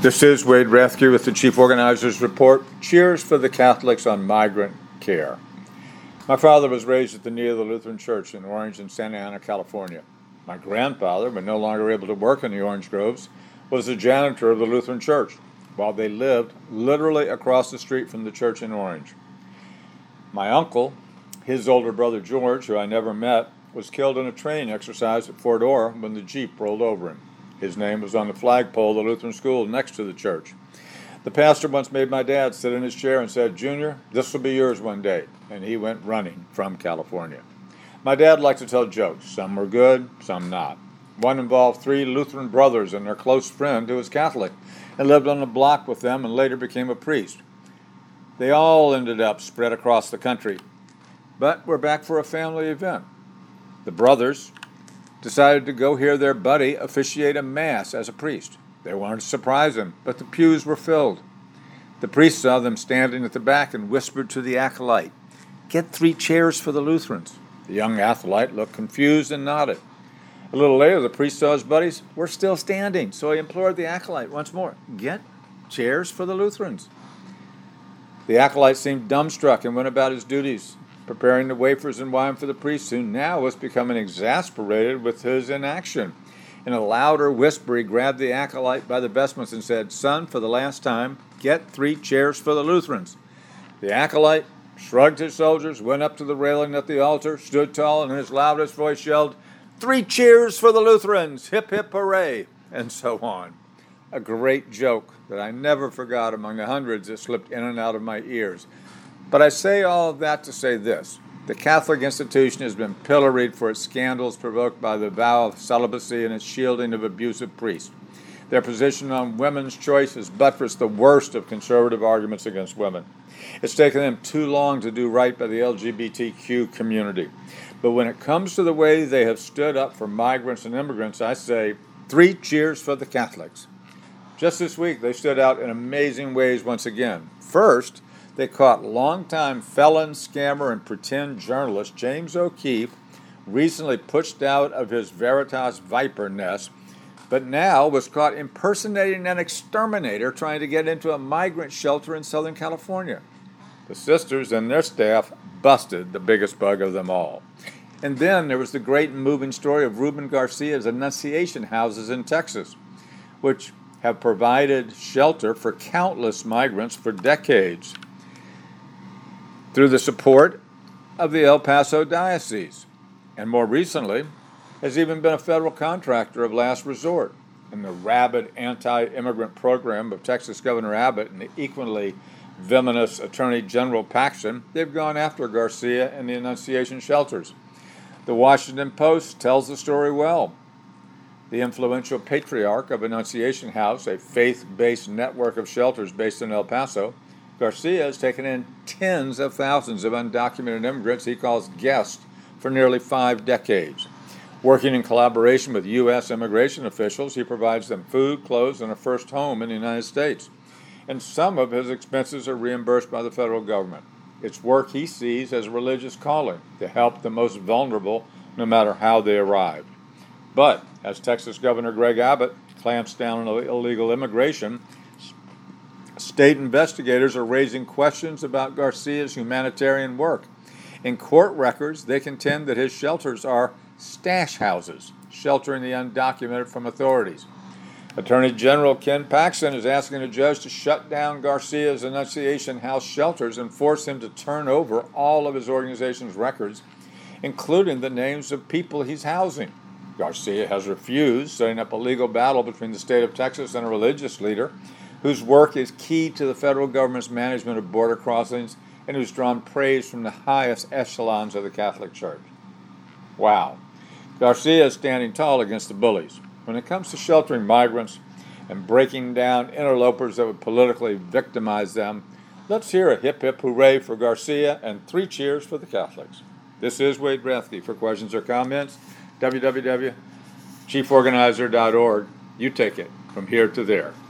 This is Wade Rathke with the Chief Organizer's Report. Cheers for the Catholics on migrant care. My father was raised at the knee of the Lutheran Church in Orange and Santa Ana, California. My grandfather, but no longer able to work in the orange groves, was the janitor of the Lutheran Church, while they lived literally across the street from the church in Orange. My uncle, his older brother George, who I never met, was killed in a training exercise at Fort Ord when the Jeep rolled over him. His name was on the flagpole of the Lutheran school next to the church. The pastor once made my dad sit in his chair and said, "Junior, this will be yours one day." And he went running from California. My dad liked to tell jokes. Some were good, some not. One involved 3 Lutheran brothers and their close friend who was Catholic and lived on the block with them and later became a priest. They all ended up spread across the country. But we're back for a family event. The brothers decided to go hear their buddy officiate a mass as a priest. They wanted to surprise him, but the pews were filled. The priest saw them standing at the back and whispered to the acolyte, "Get 3 chairs for the Lutherans." The young acolyte looked confused and nodded. A little later, the priest saw his buddies were still standing, so he implored the acolyte once more, "Get chairs for the Lutherans." The acolyte seemed dumbstruck and went about his duties, preparing the wafers and wine for the priest, who now was becoming exasperated with his inaction. In a louder whisper, he grabbed the acolyte by the vestments and said, "Son, for the last time, get 3 chairs for the Lutherans." The acolyte shrugged his shoulders, went up to the railing at the altar, stood tall, and in his loudest voice yelled, "3 cheers for the Lutherans! Hip, hip, hooray!" and so on. A great joke that I never forgot among the hundreds that slipped in and out of my ears. But I say all of that to say this. The Catholic institution has been pilloried for its scandals provoked by the vow of celibacy and its shielding of abusive priests. Their position on women's choice has buttressed the worst of conservative arguments against women. It's taken them too long to do right by the LGBTQ community. But when it comes to the way they have stood up for migrants and immigrants, I say 3 cheers for the Catholics. Just this week, they stood out in amazing ways once again. First, they caught longtime felon, scammer, and pretend journalist James O'Keefe, recently pushed out of his Veritas Viper nest, but now was caught impersonating an exterminator trying to get into a migrant shelter in Southern California. The sisters and their staff busted the biggest bug of them all. And then there was the great and moving story of Ruben Garcia's Annunciation houses in Texas, which have provided shelter for countless migrants for decades through the support of the El Paso Diocese, and more recently has even been a federal contractor of last resort. In the rabid anti-immigrant program of Texas Governor Abbott and the equally venomous Attorney General Paxton, they've gone after Garcia and the Annunciation shelters. The Washington Post tells the story well. The influential patriarch of Annunciation House, a faith-based network of shelters based in El Paso, Garcia has taken in tens of thousands of undocumented immigrants he calls guests for nearly 5 decades. Working in collaboration with U.S. immigration officials, he provides them food, clothes, and a first home in the United States. And some of his expenses are reimbursed by the federal government. It's work he sees as a religious calling to help the most vulnerable, no matter how they arrived. But as Texas Governor Greg Abbott clamps down on illegal immigration, state investigators are raising questions about Garcia's humanitarian work. In court records, they contend that his shelters are stash houses, sheltering the undocumented from authorities. Attorney General Ken Paxton is asking a judge to shut down Garcia's Annunciation House shelters and force him to turn over all of his organization's records, including the names of people he's housing. Garcia has refused, setting up a legal battle between the state of Texas and a religious leader whose work is key to the federal government's management of border crossings and who's drawn praise from the highest echelons of the Catholic Church. Wow. Garcia is standing tall against the bullies. When it comes to sheltering migrants and breaking down interlopers that would politically victimize them, let's hear a hip hip hooray for Garcia and 3 cheers for the Catholics. This is Wade Rathke. For questions or comments, www.chieforganizer.org. You take it from here to there.